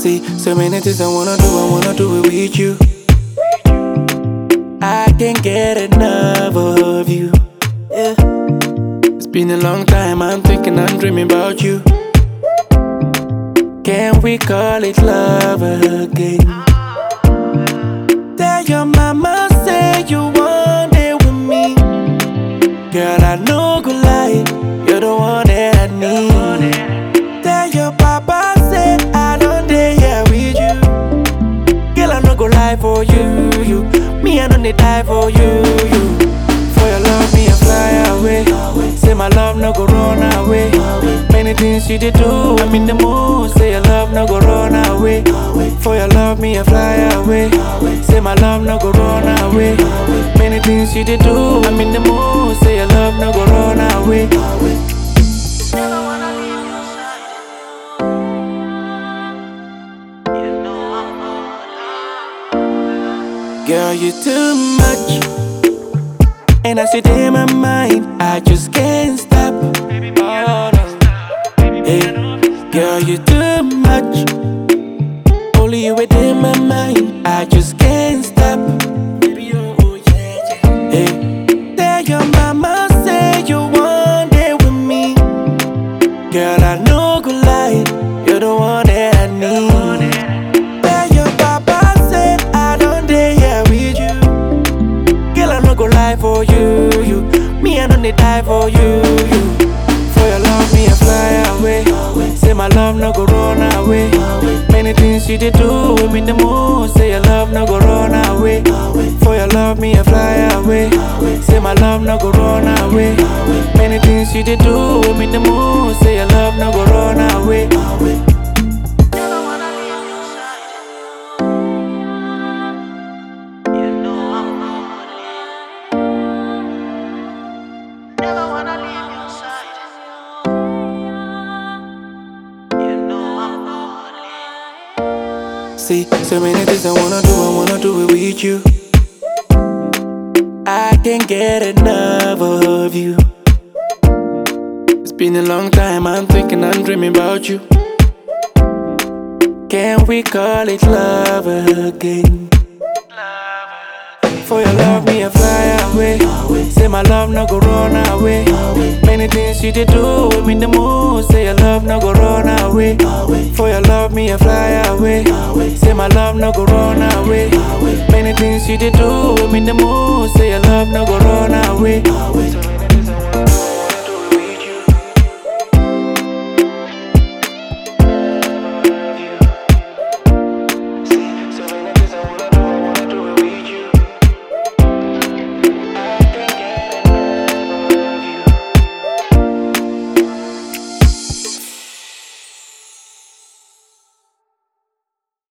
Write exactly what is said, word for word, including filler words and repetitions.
See, so many things I wanna do, I wanna do it with you. I can't get enough of you. Yeah. It's been a long time, I'm thinking, I'm dreaming about you. Can we call it love again? Tell your mama, say you want it with me. Girl, I know good lie, you're the one that I need. Tell your papa, say I don't dare here with you. Girl, I no go lie for you, you. Me, I don't need die for you, you. For your love, me, I fly away. Say my love no go run away. Many things you did do, I'm in the mood. Say your love no go run away. For your love, me, I fly away. Say my love no go run away. Many things you did do, I'm in the mood. Say your love no go run away. Girl, you too much, and I sit in my mind, I just can't stop. Oh, no. Hey, girl, you too much, only you within my mind, I just can't stop. Hey, tell your mama, say you want it with me. Girl, I know good lie, you're the one that I need. Tell your papa, say I don't dare here with you. Girl, I no go lie for you, you. Me, I don't need die for you, you. For your love, me, I fly away. Say my love no go run away. Many things you did do, I'm in the mood. Say your love no go run away. For your love, me, I fly away. Say my love no go run away. Many things you did do, I'm in the mood. Say your love no go run away. See, so many things I wanna do, I wanna do it with you. I can't get enough of you. It's been a long time, I'm thinking, I'm dreaming about you. Can we call it love again? For your love, me, I fly away. Say my love no go run away. Many things you did do, I'm in the mood. Say your love no go run away. For your love, me, I fly away. Say my love no go run away. Many things you did do, I'm in the mood. Say your love no go run away.